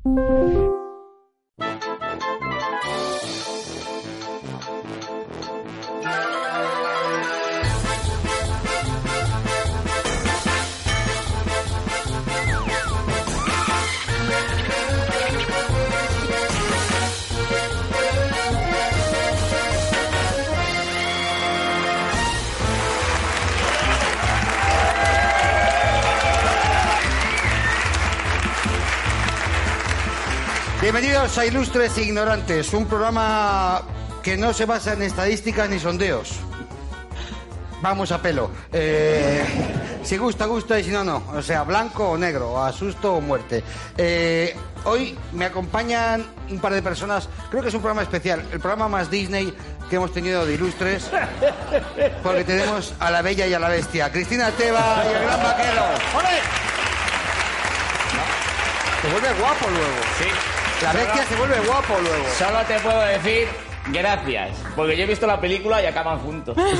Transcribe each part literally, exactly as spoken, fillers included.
Bienvenidos a Ilustres Ignorantes, un programa que no se basa en estadísticas ni sondeos. Vamos a pelo. Eh, si gusta, gusta y si no, no. O sea, blanco o negro, a susto o muerte. Eh, hoy me acompañan un par de personas. Creo que es un programa especial, el programa más Disney que hemos tenido de Ilustres, porque tenemos a la Bella y a la Bestia, Cristina Teba y el Gran Vaquero. ¡Ole! Se vuelve guapo luego. Sí. La Bestia se vuelve guapo luego. Solo te puedo decir gracias, porque yo he visto la película y acaban juntos. Ahora,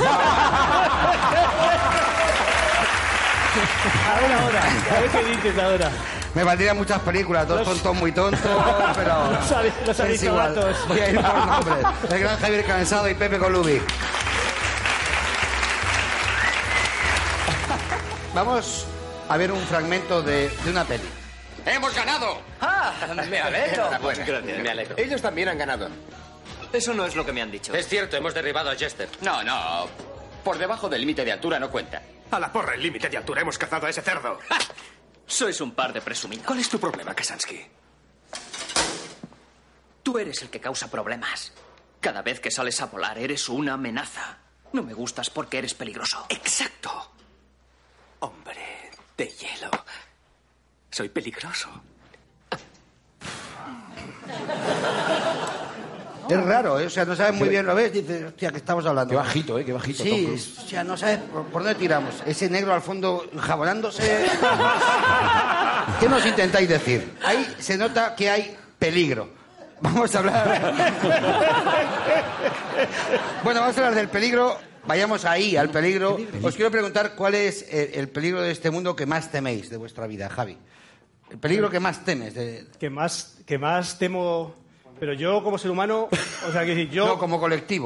ahora. A ver qué dices ahora. Me valdrían muchas películas, dos tontos muy tontos, pero... Los, ari- los es igual. aristogatos. Voy a ir por nombres. El gran Javier Cansado y Pepe Colubi. Vamos a ver un fragmento de, de una peli. ¡Hemos ganado! ¡Ah! Me alegro. Enhorabuena. Gracias, me alegro. Ellos también han ganado. Eso no es lo que me han dicho. Es cierto, hemos derribado a Jester. No, no. Por debajo del límite de altura no cuenta. A la porra, el límite de altura. Hemos cazado a ese cerdo. ¡Ja! Sois un par de presumidos. ¿Cuál es tu problema, Kasansky? Tú eres el que causa problemas. Cada vez que sales a volar eres una amenaza. No me gustas porque eres peligroso. Exacto. Hombre de hielo. Soy peligroso. Es raro, ¿eh? O sea, no sabes muy bien, lo ves, dices, hostia, ¿qué estamos hablando? Qué bajito, ¿eh? Qué bajito. Sí, es- o sea, no sabes por, por dónde tiramos. Ese negro al fondo jabonándose. ¿Qué nos intentáis decir? Ahí se nota que hay peligro. Vamos a hablar... Bueno, vamos a hablar del peligro. Vayamos ahí, al peligro. Os quiero preguntar cuál es el, el peligro de este mundo que más teméis de vuestra vida, Javi. El peligro que más temes. De... Que más, que más temo... Pero yo, como ser humano... O sea, que si yo... No, como colectivo.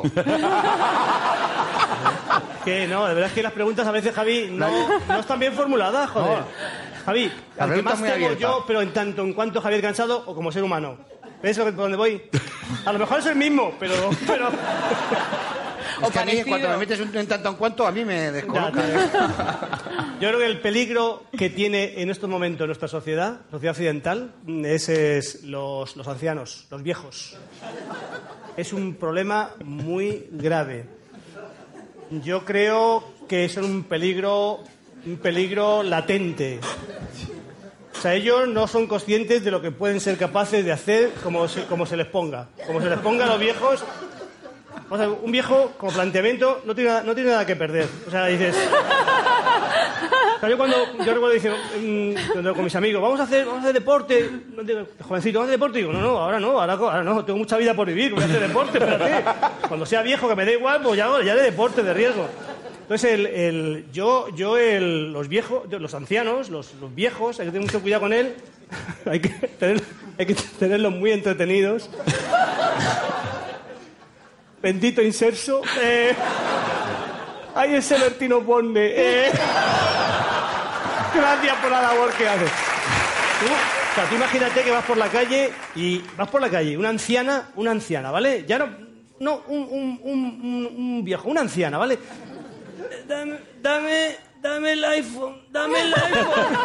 Que no, de verdad es que las preguntas a veces, Javi, no, no están bien formuladas, joder. No. Javi, La al que pregunta más es muy temo abierta. yo, pero en tanto en cuanto Javier Cansado o como ser humano. ¿Ves lo que- por dónde voy? A lo mejor es el mismo, pero... pero... Es que a mí, cuando me metes un en tanto en cuanto, a mí me descoloca. Yo creo que el peligro que tiene en estos momentos nuestra sociedad, sociedad occidental, es, es los, los ancianos, los viejos. Es un problema muy grave. Yo creo que son un peligro, un peligro latente. O sea, ellos no son conscientes de lo que pueden ser capaces de hacer como se, como se les ponga. Como se les ponga a los viejos... O sea, un viejo, como planteamiento, no tiene, nada- no tiene nada que perder. O sea, dices... O sea, yo cuando... Yo recuerdo, dice, mm, cuando con mis amigos, vamos a hacer, vamos a hacer deporte. No digo, jovencito, vamos a hacer deporte. Y digo, no, no, ahora no, ahora, ahora no, tengo mucha vida por vivir, voy a hacer deporte, espérate. Cuando sea viejo, que me dé igual, pues ya, ya de deporte, de riesgo. Entonces, el, el, yo, yo el, los viejos, los ancianos, los, los viejos, hay que tener mucho cuidado con él. hay, que tener, hay que tenerlos muy entretenidos. Bendito inserso. Eh, ay, ese Bertino Borne. Eh, gracias por la labor que haces. Tú, o sea, tú imagínate que vas por la calle y vas por la calle, una anciana, una anciana, ¿vale? Ya no, no, un, un, un, un, un viejo, una anciana, ¿vale? Dame, dame, dame el iPhone, dame el iPhone.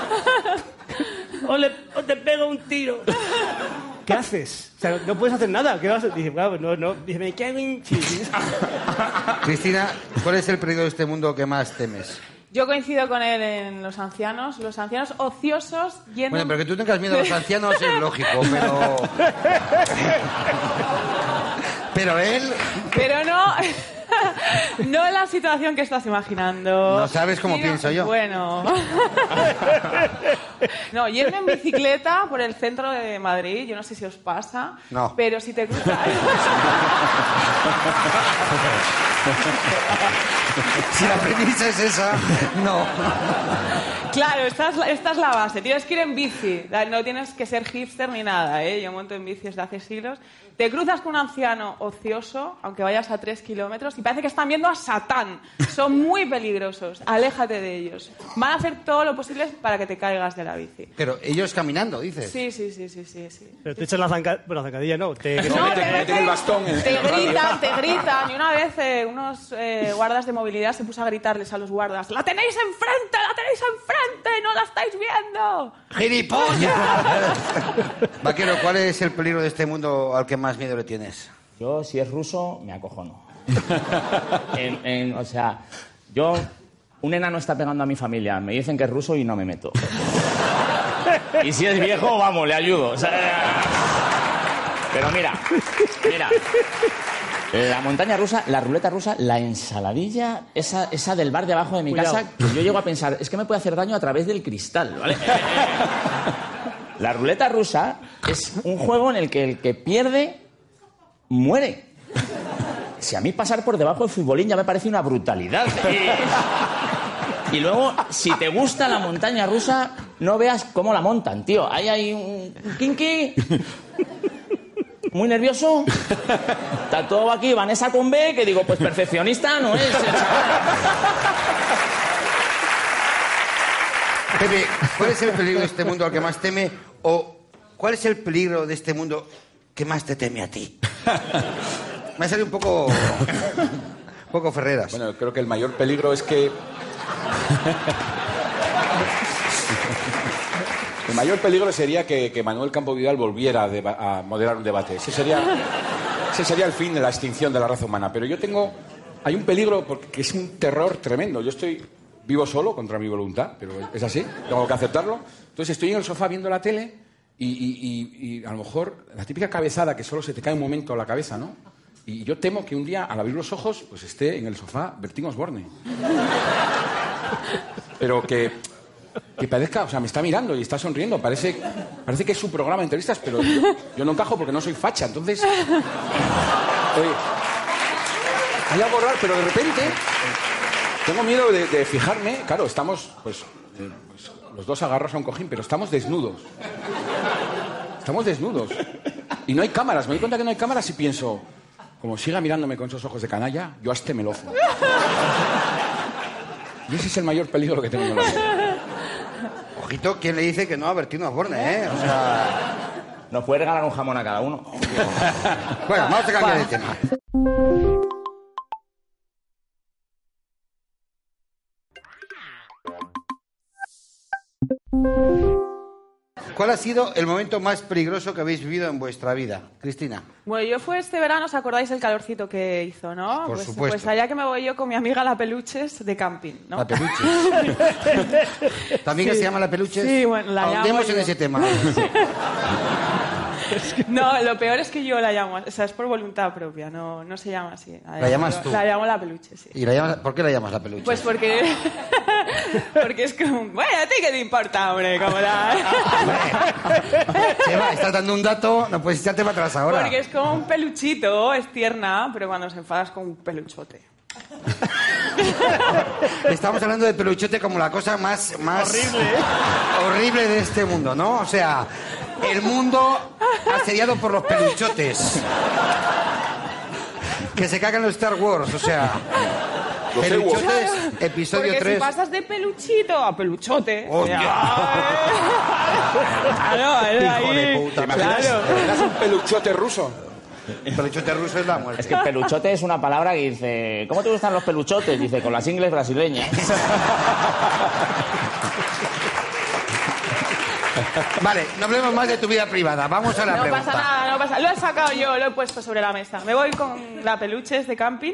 O, le, o te pego un tiro. ¿Qué haces? O sea, no puedes hacer nada. ¿Qué vas a hacer? Dice, claro, no, no. Dice, me cago en... Sí, sí. Cristina, ¿cuál es el peligro de este mundo que más temes? Yo coincido con él en los ancianos, los ancianos ociosos yendo... Bueno, pero que tú tengas miedo a los ancianos es lógico, pero... Pero él... Pero no... No en la situación que estás imaginando. No sabes cómo Sino- pienso yo. Bueno. No, yendo en bicicleta por el centro de Madrid, yo no sé si os pasa, No. pero si te cruzas... Si la premisa es esa, no. Claro, esta es, la, esta es la base. Tienes que ir en bici. No tienes que ser hipster ni nada, ¿eh? Yo monto en bici desde hace siglos. Te cruzas con un anciano ocioso, aunque vayas a tres kilómetros, y parece que están viendo a Satán. Son muy peligrosos. Aléjate de ellos. Van a hacer todo lo posible para que te caigas de la bici. Pero ellos caminando, dices. Sí, sí, sí, sí, sí. sí. Pero te echas la zancadilla... Bueno, zancadilla no. Te, no, te, te, te meten el bastón en, te en el gritan, radio. te gritan. Y una vez eh, unos eh, guardas de movilidad se puso a gritarles a los guardas: ¡la tenéis enfrente, la tenéis enfrente! ¡No la estáis viendo! ¡Gilipollas! Vaquero, ¿cuál es el peligro de este mundo al que más miedo le tienes? Yo, si es ruso, me acojono. en, en, o sea, yo... Un enano está pegando a mi familia. Me dicen que es ruso y no me meto. Y si es viejo, vamos, le ayudo. O sea, pero mira, mira. La montaña rusa, la ruleta rusa, la ensaladilla, esa, esa del bar de abajo de mi Cuidado. casa, que yo llego a pensar, es que me puede hacer daño a través del cristal, ¿vale? La ruleta rusa es un juego en el que el que pierde muere. Si a mí pasar por debajo del futbolín ya me parece una brutalidad. Y, y luego, si te gusta la montaña rusa, no veas cómo la montan, tío. Ahí hay un kinky... Muy nervioso. Está todo aquí, Vanessa con B, que digo, pues perfeccionista no es. El chaval. Pepe, ¿cuál es el peligro de este mundo al que más teme? ¿O cuál es el peligro de este mundo que más te teme a ti? Me ha salido un poco... un poco Ferreras. Bueno, creo que el mayor peligro es que... El mayor peligro sería que, que Manuel Campo Vidal volviera a, deba- a moderar un debate. Ese sería, ese sería el fin de la extinción de la raza humana. Pero yo tengo... Hay un peligro porque es un terror tremendo. Yo estoy vivo solo, contra mi voluntad, pero es así, tengo que aceptarlo. Entonces estoy en el sofá viendo la tele y, y, y, y a lo mejor la típica cabezada que solo se te cae un momento a la cabeza, ¿no? Y yo temo que un día, al abrir los ojos, pues esté en el sofá Bertín Osborne. Pero que... que parezca, o sea, me está mirando y está sonriendo. Parece, parece que es su programa de entrevistas, pero yo, yo no encajo porque no soy facha. Entonces, oye, hay algo raro, pero de repente tengo miedo de, de fijarme. Claro, estamos, pues, eh, pues, los dos agarrados a un cojín, pero estamos desnudos. Estamos desnudos. Y no hay cámaras. Me doy cuenta que no hay cámaras y pienso, como siga mirándome con esos ojos de canalla, yo a este me lo ojo. Y ese es el mayor peligro que tengo en la vida. Ojito, ¿quién le dice que no a Bertín Osborne, eh? O sea... Nos puede regalar un jamón a cada uno. Bueno, vamos a cambiar de tema. ¿Cuál ha sido el momento más peligroso que habéis vivido en vuestra vida? Cristina. Bueno, yo fue este verano, ¿os acordáis del calorcito que hizo, no? Por pues, supuesto. Pues allá que me voy yo con mi amiga La Peluches de camping, ¿no? La Peluches. ¿Tu amiga Sí. se llama La Peluches? Sí, bueno, la llamo Ahondemos yo. en ese tema. No, lo peor es que yo la llamo, o sea, es por voluntad propia, no, no se llama así. ¿La llamas yo- tú? La llamo La Peluche, sí. ¿Y la llamas, por qué la llamas La Peluches? Pues porque... porque es como... Bueno, ¿a ti qué te importa, hombre? Como la... Eva, estás dando un dato, no puedes echarte para atrás ahora. Porque es como un peluchito, es tierna, pero cuando se enfadas con un peluchote. Estamos hablando de peluchote como la cosa más, más Horrible, ¿eh? horrible de este mundo, ¿no? O sea, el mundo asediado por los peluchotes. Que se cagan los Star Wars, o sea... Los Peluchotes, Claro, episodio porque tres. si pasas de peluchito a peluchote... ¡Hostia! Claro, es Hijo ahí, de puta, ¿me claro. ¿Eras un peluchote ruso? El peluchote ruso es la muerte. Es que peluchote es una palabra que dice, ¿cómo te gustan los peluchotes? Dice, con las ingles brasileñas. Vale, no hablemos más de tu vida privada. Vamos a la No pregunta. pasa nada, no pasa. Lo he sacado yo, lo he puesto sobre la mesa. Me voy con La Peluches de camping.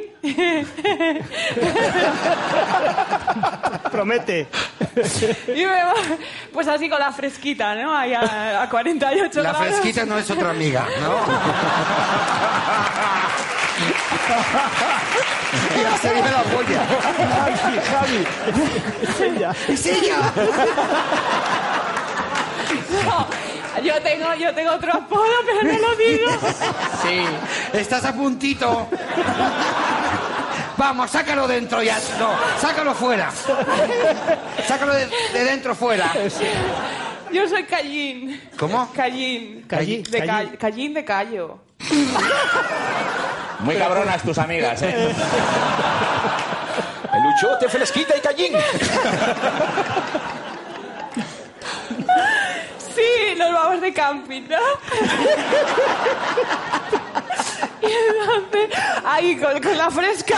Promete. Y me voy, pues así con la fresquita, ¿no? Ahí a, a cuarenta y ocho La grados. fresquita no es otra amiga, ¿no? Ya se viene la polla. Javi, Javi. Es ella. ¡Es ella! No, yo tengo, yo tengo otro apodo, pero no lo digo. Sí. Estás a puntito. Vamos, sácalo dentro ya. No, sácalo fuera. Sácalo de, de dentro fuera. Yo soy Callín. ¿Cómo? Callín. Callín. De Callín. Call- Callín de Callo. Muy cabronas tus amigas, ¿eh? Peluchote, fresquita y callín. Sí, nos vamos de camping, ¿no? Y entonces, ahí con, con la fresca,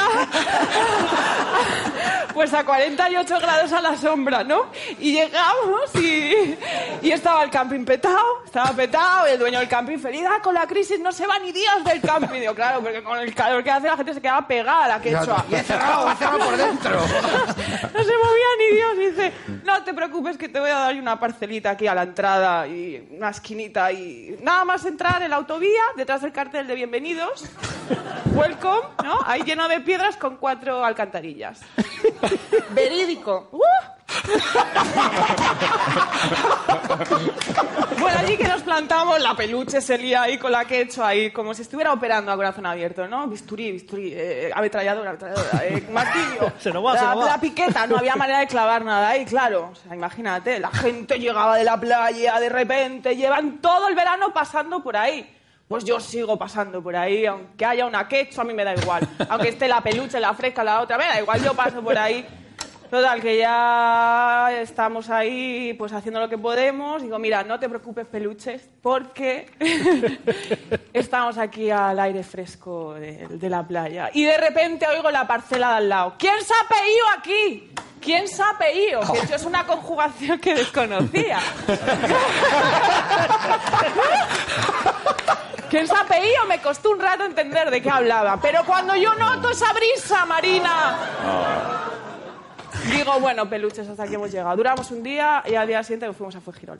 pues a cuarenta y ocho grados a la sombra, ¿no? Y llegamos y, y estaba el camping petado, estaba petado, y el dueño del camping feliz, ah, con la crisis no se va ni días del camping. Digo, claro, porque con el calor que hace la gente se queda pegada a la quechua. Y he cerrado, he cerrado por dentro. No se movía ni Dios. Y dice, no te preocupes que te voy a dar una parcelita aquí a la entrada y una esquinita y nada más entrar en la autovía, detrás del cartel de bienvenidos, welcome, ¿no? Ahí lleno de piedras con cuatro alcantarillas. Verídico. ¡Uh! Bueno, allí que nos plantamos, la peluche se lía ahí con la quechua ahí, como si estuviera operando a corazón abierto, ¿no? Bisturí, bisturí, eh, ametralladora, ametralladora, eh, martillo. Se nos va, la, se nos va. la piqueta, no había manera de clavar nada ahí, claro. O sea, imagínate, la gente llegaba de la playa, de repente, llevan todo el verano pasando por ahí. Pues yo sigo pasando por ahí, aunque haya una quechua, a mí me da igual. Aunque esté la peluche, la fresca, la otra, me da igual, yo paso por ahí. Total, que ya estamos ahí pues haciendo lo que podemos. Digo, mira, no te preocupes, peluches, porque estamos aquí al aire fresco de, de la playa. Y de repente oigo la parcela de al lado. ¿Quién se ha peído aquí? ¿Quién se ha peído? Que eso es una conjugación que desconocía. ¿Quién se ha peído? Me costó un rato entender de qué hablaba. Pero cuando yo noto esa brisa marina... Digo, bueno, peluches, hasta aquí hemos llegado. Duramos un día y al día siguiente nos fuimos a Fuengirola.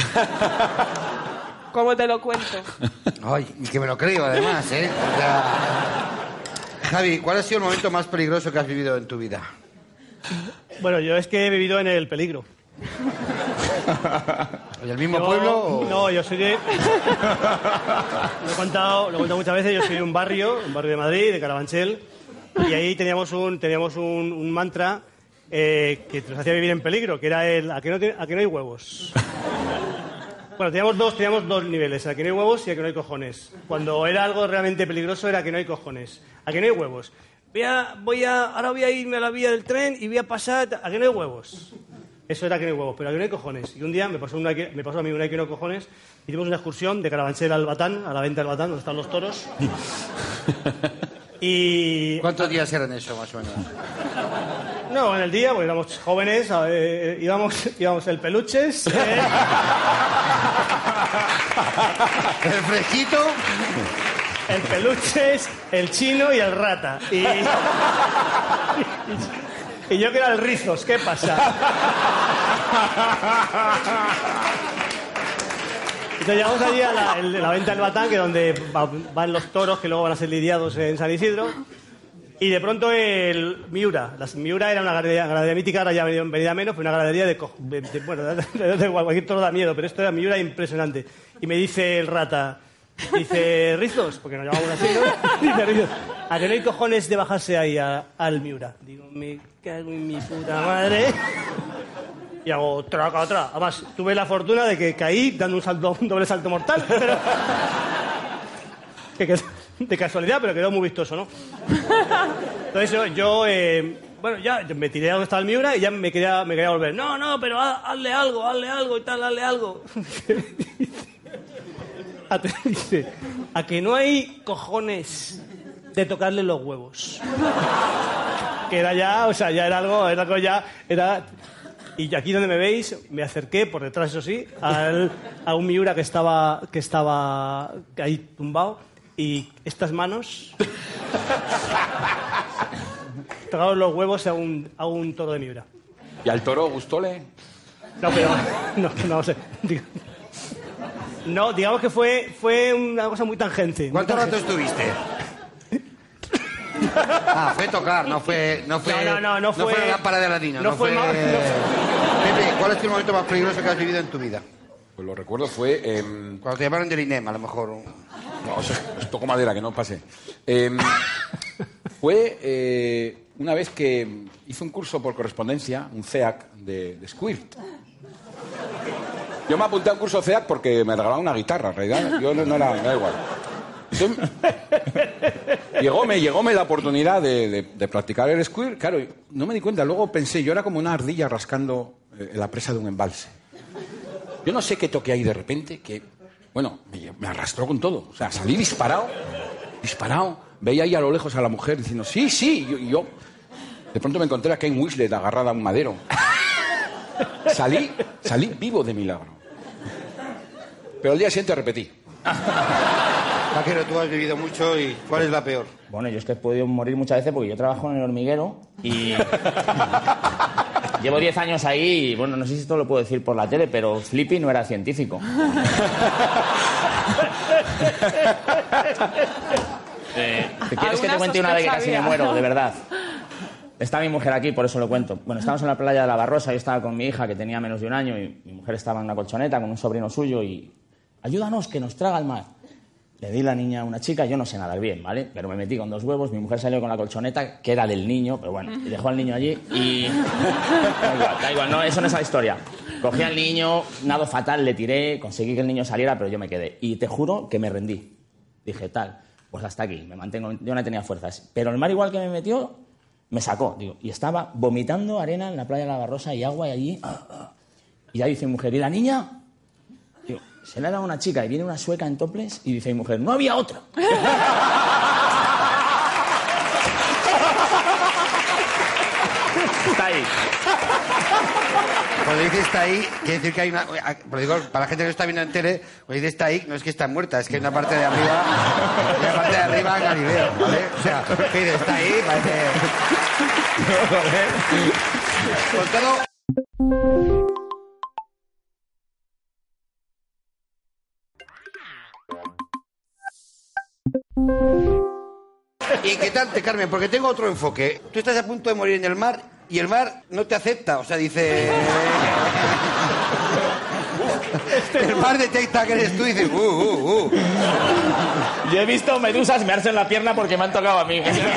¿Cómo te lo cuento? Ay, y que me lo creo, además, ¿eh? O sea... Javi, ¿cuál ha sido el momento más peligroso que has vivido en tu vida? Bueno, yo es que he vivido en el peligro. ¿En el mismo Yo- pueblo? O... No, yo soy de... Lo he contado, lo he contado muchas veces, yo soy de un barrio, un barrio de Madrid, de Carabanchel, y ahí teníamos un, teníamos un, un mantra eh, que nos hacía vivir en peligro, que era el ¿a que no, te- a que no hay huevos? Bueno, teníamos dos, teníamos dos niveles, a que no hay huevos y a que no hay cojones. Cuando era algo realmente peligroso era a que no hay cojones, a que no hay huevos. Voy a, voy a, ahora voy a irme a la vía del tren y voy a pasar a que no hay huevos. Eso era que no hay huevos, pero a que no hay cojones. Y un día me pasó, una, que- me pasó a mí una que no hay cojones. Hicimos una excursión de Carabanchel al Batán, a la venta del Batán, donde están los toros. Y... ¿Cuántos días eran eso, más o menos? No, en el día, porque éramos jóvenes, eh, íbamos, íbamos el peluches, eh, El fresquito... el peluches, el chino y el rata. Y, y, y yo que era el rizos, ¿qué pasa? Entonces llegamos allí a la, el- la venta del Batán, que es donde va- van los toros que luego van a ser lidiados en San Isidro. Y de pronto el Miura, las Miura era una ganadería, ganadería mítica, ahora ya venida, venida menos, pero una ganadería de, co- de, de- bueno, de, de- de cualquier toro da miedo, pero esto era Miura impresionante. Y me dice el rata, dice, Rizos, porque nos llamamos así, ¿no? Dice Rizos, ¿a que no hay cojones de bajarse ahí a- al Miura? Digo, me cago en mi puta madre. Y hago traca, atrás. Además, tuve la fortuna de que caí dando un salto, un doble salto mortal, pero... que quedó de casualidad, pero quedó muy vistoso, ¿no? Entonces yo, yo, eh, bueno, ya me tiré a donde estaba el Miura y ya me quería, me quería volver. No, no, pero ha- hazle algo, hazle algo y tal, hazle algo. A- Dice, a que no hay cojones de tocarle los huevos. Que era ya, o sea, ya era algo, era algo ya, era... Y aquí donde me veis, me acerqué, por detrás eso sí, al, a un Miura que estaba, que estaba ahí tumbado, y estas manos tocaron los huevos a un, a un toro de Miura. ¿Y al toro gustóle? No, pero no, no sé. Digo- No, digamos que fue, fue una cosa muy tangente. muy ¿Cuánto rato tangente. estuviste? Ah, fue tocar, no fue... No, fue, No, no, no, no fue- la lámpara de Aladino. no No, fue fue... ma- no Pepe, ¿cuál es el momento más peligroso que has vivido en tu vida? Pues lo recuerdo fue... em, Cuando te llamaron del INEM, a lo mejor. no, eso es- toco madera, que no pase. Em, fue eh, una vez que hice un curso por correspondencia, un C E A C, de, de Squirt. Yo me apunté a un curso C E A C porque me regalaban una guitarra, en realidad. Yo no, no era, me da igual. Entonces, llegóme, llegóme la oportunidad de, de, de practicar el Squirt. Claro, no me di cuenta. Luego pensé, yo era como una ardilla rascando eh, en la presa de un embalse. Yo no sé qué toqué ahí de repente, que, bueno, me, me arrastró con todo. O sea, salí disparado, disparado. Veía ahí a lo lejos a la mujer diciendo, sí, sí, y yo, y yo... De pronto me encontré a Kane Winslet agarrada a un madero. Salí, salí vivo de milagro. Pero al día siguiente repetí. Vaquero, tú has vivido mucho y ¿cuál es la peor? Bueno, yo es que he podido morir muchas veces porque yo trabajo en el hormiguero y... Llevo diez años ahí y, bueno, no sé si esto lo puedo decir por la tele, pero Flippy no era científico. eh, ¿Te quieres que te cuente una vez que casi me muero, de verdad? Está mi mujer aquí, por eso lo cuento. Bueno, estábamos en la playa de la Barrosa, yo estaba con mi hija, que tenía menos de un año, y mi mujer estaba en una colchoneta con un sobrino suyo y... Ayúdanos, que nos traga el mar. Le di la niña a una chica, yo no sé nadar bien, ¿vale? Pero me metí con dos huevos, mi mujer salió con la colchoneta, que era del niño, pero bueno, y dejó al niño allí y... Da igual, da igual, no, eso no es la historia. Cogí al niño, nado fatal, le tiré, conseguí que el niño saliera, pero yo me quedé. Y te juro que me rendí. Dije, tal, pues hasta aquí, me mantengo, yo no tenía fuerzas. Pero el mar igual que me metió, me sacó, digo, y estaba vomitando arena en la playa de la Barrosa y agua y allí... Y ya dice mi mujer, ¿y la niña? Digo, se le ha dado a una chica y viene una sueca en toples y dice mi mujer, no había otra. Está ahí. Cuando dice está ahí, quiere decir que hay una... Pero digo, para la gente que no está viendo en tele, cuando dice está ahí, no es que está muerta, es que hay una parte de arriba, hay una parte de arriba en Galileo, ¿vale? O sea, que dice está ahí, parece... Con todo... Inquietante, Carmen, porque tengo otro enfoque. Tú estás a punto de morir en el mar y el mar no te acepta, o sea, dice... El mar detecta que eres tú y dice... Uh, uh, uh. Yo he visto medusas mearse en la pierna porque me han tocado a mí.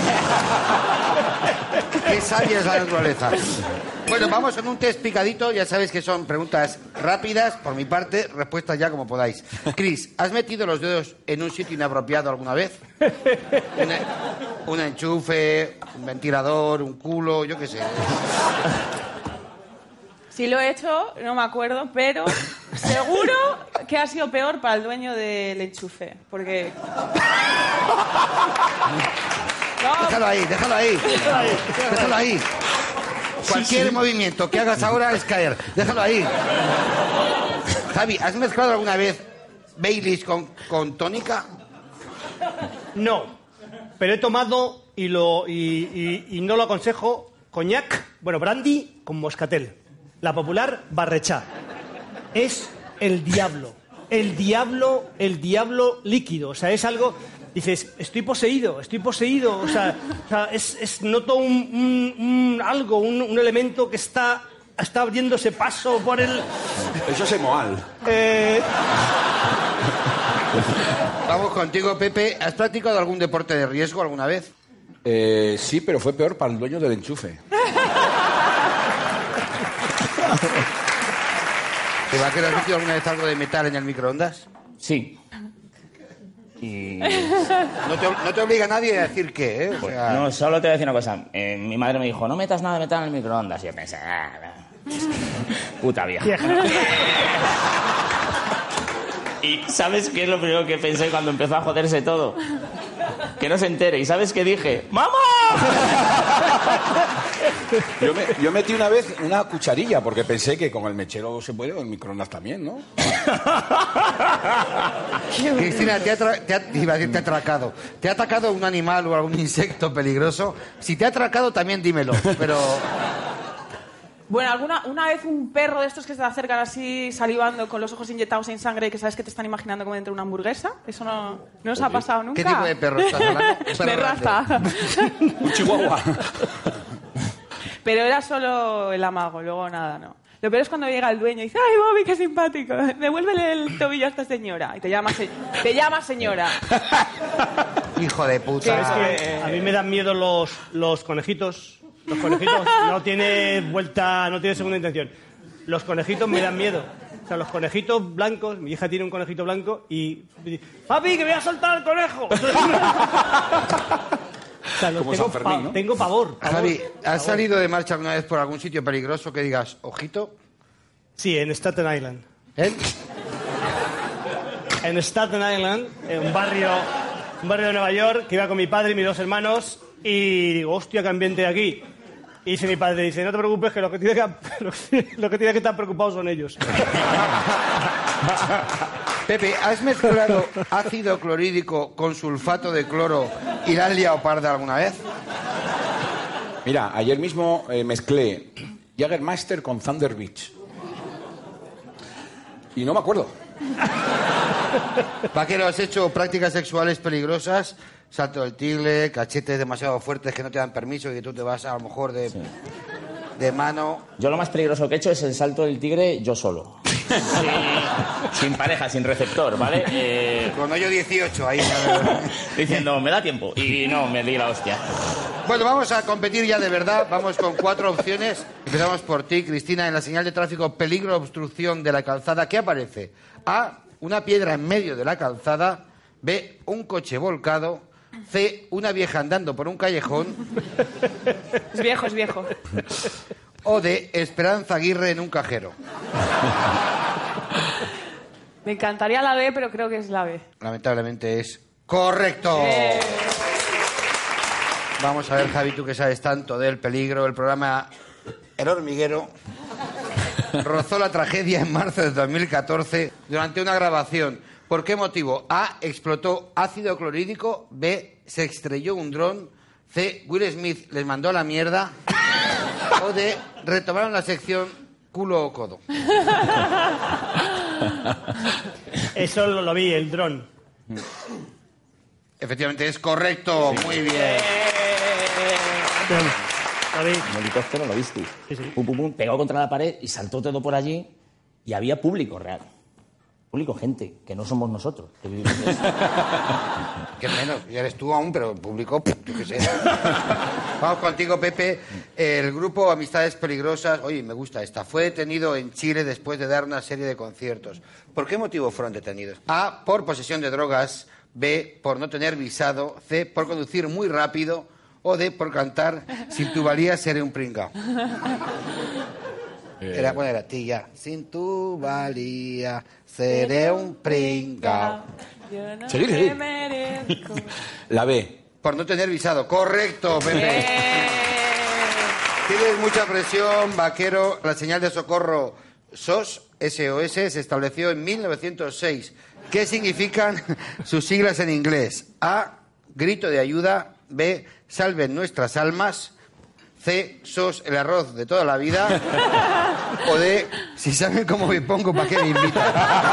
Qué sabia es la naturaleza. Bueno, vamos con un test picadito. Ya sabéis que son preguntas rápidas. Por mi parte, respuestas ya como podáis. Chris, ¿has metido los dedos en un sitio inapropiado alguna vez? Una, un enchufe, un ventilador, un culo, yo qué sé. Sí lo he hecho, no me acuerdo, pero seguro que ha sido peor para el dueño del enchufe. Porque... No. Déjalo ahí, déjalo ahí. Déjalo ahí. Cualquier sí, sí. movimiento que hagas ahora es caer. Déjalo ahí. Javi, ¿has mezclado alguna vez Baileys con, con tónica? No, pero he tomado y, lo, y, y, y no lo aconsejo coñac, bueno, brandy con moscatel. La popular barrechá. Es el diablo. El diablo, el diablo líquido. O sea, es algo... Dices, estoy poseído, estoy poseído. O sea, o sea es, es, noto un, un, un algo, un, un elemento que está, está abriéndose paso por el... Eso es Emoal. Eh... Vamos contigo, Pepe. ¿Has practicado algún deporte de riesgo alguna vez? Eh, sí, pero fue peor para el dueño del enchufe. ¿Te va a quedar metido alguna vez algo de metal en el microondas? Sí. Y... No te, no te obliga nadie a decir qué, ¿eh? O pues, sea... no, solo te voy a decir una cosa. Eh, mi madre me dijo, no metas nada de metal en el microondas. Y yo pensé, ah, no. Puta vieja. Y ¿sabes qué es lo primero que pensé cuando empezó a joderse todo? Que no se entere. ¿Y sabes qué dije? ¡Mamá! Yo, me, yo metí una vez una cucharilla porque pensé que con el mechero se puede, o el microondas también, ¿no? Cristina, te ha, tra- te, ha, iba a decir, te ha atracado. ¿Te ha atacado un animal o algún insecto peligroso? Si te ha atracado, también dímelo, pero... Bueno, alguna una vez un perro de estos que se te acercan así salivando con los ojos inyectados en sangre y que sabes que te están imaginando como dentro de una hamburguesa. Eso no, no os ha pasado nunca. ¿Qué tipo de perro estás hablando? De raza. Un chihuahua. Pero era solo el amago, luego nada, no. Lo peor es cuando llega el dueño y dice, ¡ay, Bobby, qué simpático! Devuélvele el tobillo a esta señora. Y te llama, se- te llama señora. Hijo de puta. ¿Sabes qué? A mí me dan miedo los, los conejitos. Los conejitos no tiene vuelta, no tiene segunda intención. Los conejitos me dan miedo. O sea, los conejitos blancos, mi hija tiene un conejito blanco y dice, papi, que voy a soltar al conejo. O sea, los Como tengo, San Fermín, pa- ¿no? tengo pavor. pavor Javi, ¿has pavor. salido de marcha alguna vez por algún sitio peligroso que digas, ojito? Sí, en Staten Island. ¿Eh? En Staten Island, en un barrio, un barrio de Nueva York, que iba con mi padre y mis dos hermanos, y digo, hostia, qué ambiente hay aquí. Y dice mi padre, dice, no te preocupes, que lo que tiene que, lo que, lo que, tiene que estar preocupados son ellos. Pepe, ¿has mezclado ácido clorhídrico con sulfato de cloro y la has liado parda alguna vez? Mira, ayer mismo eh, mezclé Jägermeister con Thunder Beach. Y no me acuerdo. Vaquero, ¿has hecho prácticas sexuales peligrosas? Salto del tigre, cachetes demasiado fuertes que no te dan permiso y que tú te vas a lo mejor de, Sí. de mano. Yo lo más peligroso que he hecho es el salto del tigre yo solo. Sí, sin pareja, sin receptor, ¿vale? Eh, Con hoyo dieciocho ahí. diciendo, me da tiempo. Y no, me di la hostia. Bueno, vamos a competir ya de verdad. Vamos con cuatro opciones. Empezamos por ti, Cristina. En la señal de tráfico, peligro, obstrucción de la calzada, ¿qué aparece? A, una piedra en medio de la calzada. B, un coche volcado. C, una vieja andando por un callejón. Es viejo, es viejo. O D, Esperanza Aguirre en un cajero. Me encantaría la B, pero creo que es la B. Lamentablemente es correcto. Eh. Vamos a ver, Javi, tú que sabes tanto del peligro. El programa El Hormiguero rozó la tragedia en marzo de dos mil catorce durante una grabación. ¿Por qué motivo? A, explotó ácido clorhídrico. B, se estrelló un dron. C, Will Smith les mandó a la mierda. O D, retomaron la sección culo o codo. Eso lo, lo vi, el dron. Efectivamente, es correcto. Muy bien. Lo vi. El helicóptero lo viste. Sí, sí. Pum, pum, pum, pegó contra la pared y saltó todo por allí y había público real. Público, gente, que no somos nosotros. Que vivimos de esto. Que menos, ya eres tú aún, pero el público, pff, yo qué sé. Vamos contigo, Pepe. El grupo Amistades Peligrosas, oye, me gusta esta, fue detenido en Chile después de dar una serie de conciertos. ¿Por qué motivo fueron detenidos? A, por posesión de drogas. B, por no tener visado. C, por conducir muy rápido. O D, por cantar Sin tu valía seré un pringao. Era, bueno, era tía. Sin tu valía seré un pringao. Yo no Seguir, te seguir. merezco. La B. Por no tener visado. Correcto, Pepe. Eh. Tienes mucha presión, Vaquero. La señal de socorro S O S, S O S, se estableció en mil novecientos seis. ¿Qué significan sus siglas en inglés? A, grito de ayuda. B, salven nuestras almas. C, sos el arroz de toda la vida. O D, si saben cómo me pongo, ¿para qué me invitan?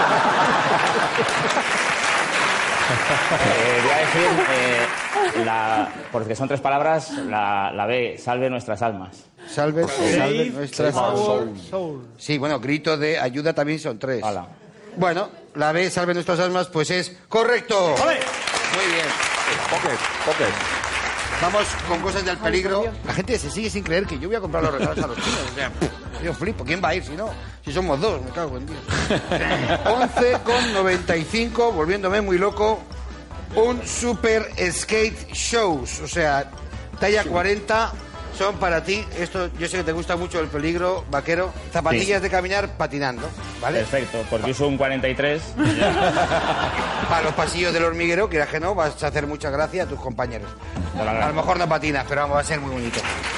Eh, voy a decir, eh, la, porque son tres palabras, la, la B, salve nuestras almas. Salve, salve Save nuestras our almas. soul. Sí, bueno, grito de ayuda también son tres. Hala. Bueno, la B, salve nuestras almas, pues es correcto. ¡Ole! Muy bien. Pocket, pocket. Vamos con cosas del peligro. La gente se sigue sin creer que yo voy a comprar los regalos a los niños. O sea, yo flipo. ¿Quién va a ir si no? Si somos dos, me cago en Dios. once con noventa y cinco, volviéndome muy loco. Un Super Skate Shows. O sea, talla cuarenta. Son para ti. Esto, yo sé que te gusta mucho el peligro, Vaquero. Zapatillas Sí. de caminar patinando, ¿vale? Perfecto, porque uso un cuarenta y tres. Para los pasillos del hormiguero, que que no, vas a hacer mucha gracia a tus compañeros. A lo mejor no patinas, pero vamos, va a ser muy bonito.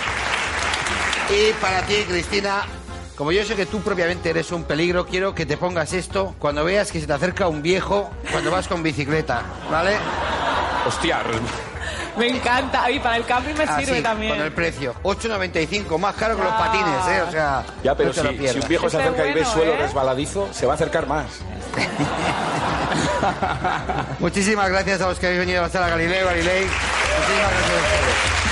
Y para ti, Cristina, como yo sé que tú propiamente eres un peligro, quiero que te pongas esto cuando veas que se te acerca un viejo cuando vas con bicicleta, ¿vale? Hostia. Me encanta. Y para el camping me sirve Así, también. con el precio. ocho noventa y cinco, más caro que los Ah. patines, ¿eh? O sea, Ya, pero no te si, lo si pierdas. un viejo se Este acerca y ve bueno, suelo ¿eh? resbaladizo, se va a acercar más. Muchísimas gracias a los que habéis venido a la sala Galileo Galilei. Muchísimas gracias a ustedes.